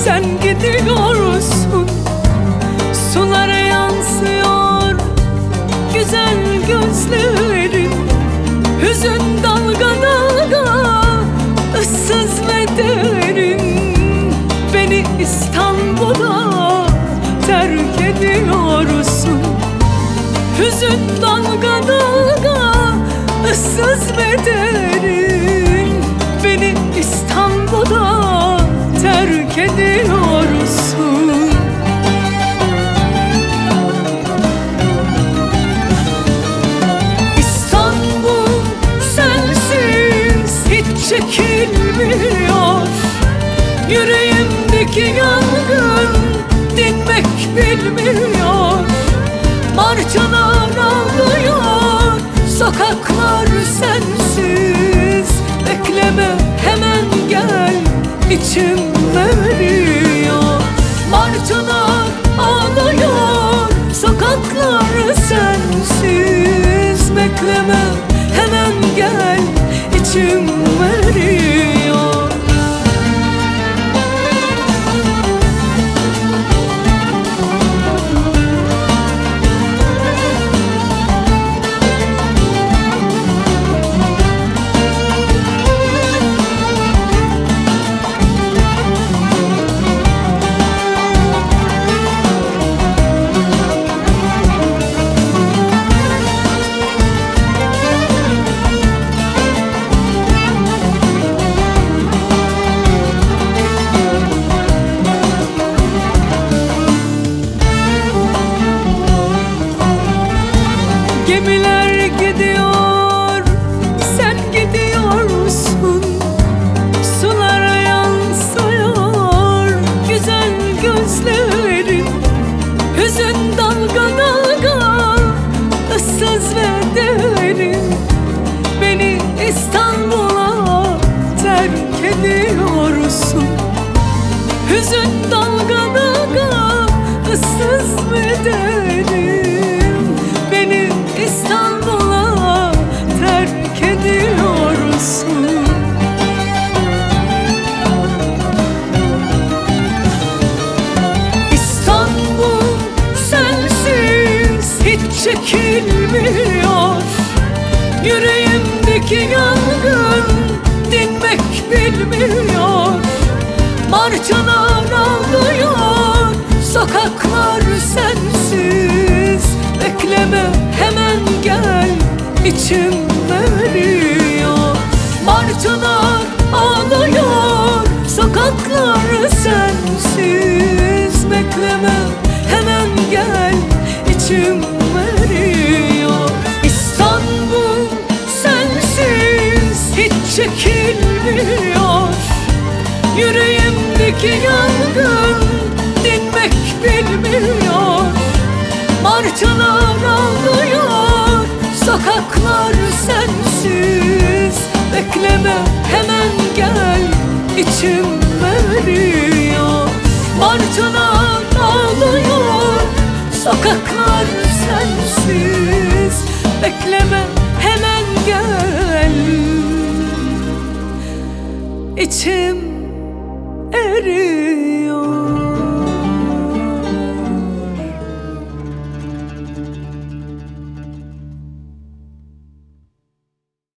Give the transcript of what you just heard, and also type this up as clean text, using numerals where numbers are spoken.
sen gidiyorsun. Sulara yansıyor güzel gözlerin, hüzün dalga dalga, ıssız ve derin. Beni İstanbul'a terk ediyorsun. Hüzün dalga dalga, ıssız ve derin. Beni İstanbul'a terk ediyorsun. İstanbul sensiz hiç çekilmiyor. Yüreğimdeki yangın dinmek bilmiyor. Martılar ağlıyor, sokaklar sensiz. Bekleme, hemen gel, içim eriyor. Martılar ağlıyor, sokaklar sensiz. Bekleme, hemen gel, içim eriyor. Gemiler gidiyor, sen gidiyorsun. Sulara yansıyor güzel gözlerin, hüzün dalga dalga, ıssız ve derin. Beni İstanbul'a terk ediyorsun. Hüzün dalga dalga, ıssız ve derin. Beni İstanbul'a terk ediyorsun. İstanbul sensiz hiç çekilmiyor. Yüreğimdeki yangın dinmek bilmiyor. Martılar ağlıyor, sokaklar sensiz. Bekleme, hemen gel, içim eriyor. Martılar ağlıyor, sokaklar sensiz. Bekleme, hemen gel, içim eriyor. İstanbul sensiz hiç çekilmiyor. Yüreğimdeki yangın dinmek bilmiyor. Martılar ağlıyor, sokaklar sensiz. Bekleme, hemen gel, içim eriyor. Martılar ağlıyor, sokaklar sensiz. Bekleme, hemen gel, içim eriyor.